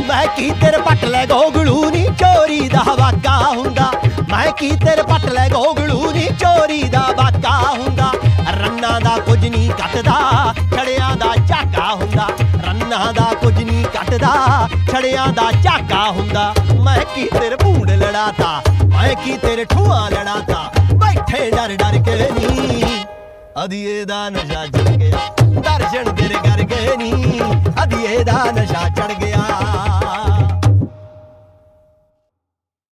ਮੈਂ ਕੀ ਤੇਰੇ ਪੱਟ ਲੈ ਗੋਗਲੂ ਨੀ ਚੋਰੀ ਦਾ ਵਾਕਾ ਹੁੰਦਾ ਮੈਂ ਕੀ ਤੇਰੇ ਪੱਟ ਲੈ ਗੋਗਲੂ ਨੀ ਚੋਰੀ ਦਾ ਵਾਕਾ ਹੁੰਦਾ ਰੰਨਾਂ ਦਾ ਕੁਝ ਨਹੀਂ ਕੱਟਦਾ ਛੜਿਆਂ ਦਾ ਝਾਕਾ ਹੁੰਦਾ ਰੰਨਾਂ ਦਾ ਕੁਝ ਨਹੀਂ ਕੱਟਦਾ ਛੜਿਆਂ ਦਾ ਝਾਕਾ ਹੁੰਦਾ ਮੈਂ ਕੀ ਤੇਰੇ ਭੂੰਡ ਲੜਾਤਾ ਮੈਂ ਕੀ ਤੇਰੇ ਠੂਆਂ ਲੜਾਤਾ ਬੈਠੇ ਡਰ ਡਰ ਕੇ ਨੀ ਅਧੀਏ ਦਾ ਨਸ਼ਾ ਚੜ ਗਿਆ ਦਰਸ਼ਨ ਤੇਰੇ ਕਰ ਗਏ ਨੀ ਅਧੀਏ ਦਾ ਨਸ਼ਾ ਚੜ ਗਿਆ